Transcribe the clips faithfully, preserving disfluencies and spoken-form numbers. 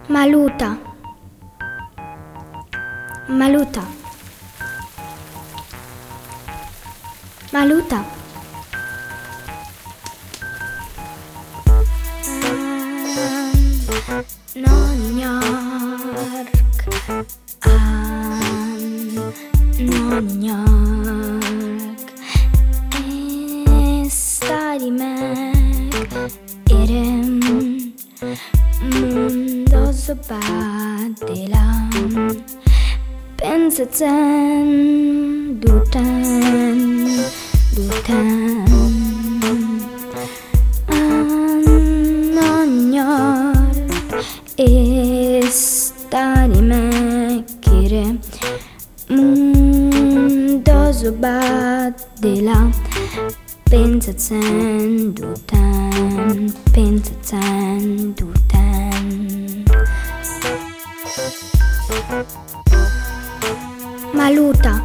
Maluta, Maluta, Maluta. Non York, an Non York, stari meg érem mundo zobádilam pensatzen duten duten Non York stari meg érem mundo zobádilam pensatzen duten pensatzen duten Maluta,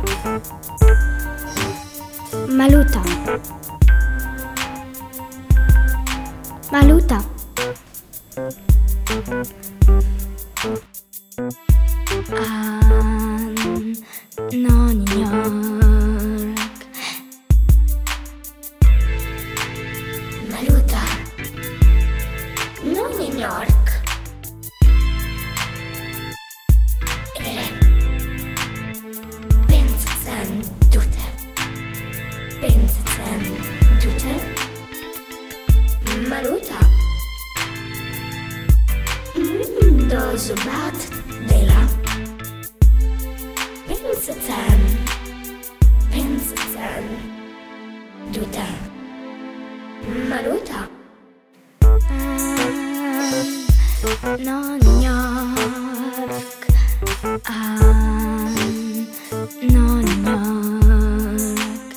Maluta, Maluta. An Non York, Maluta, Non York. Pensatzen duten, pensatzen duten Maluta. Mundo bat dela pensatzen, pensatzen duten Maluta. Non York, an Non York,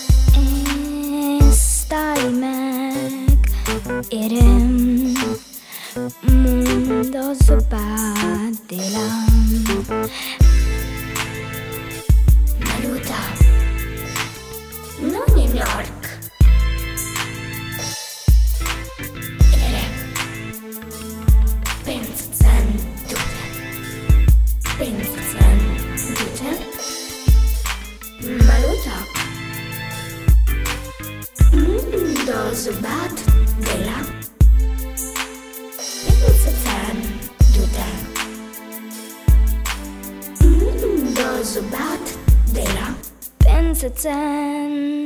stari meg érem mundo zobádilam Maluta, Non York. Pensatzen duten, pensatzen duten Maluta. Mundo bat dela pensatzen duten, mundo bat dela pensatzen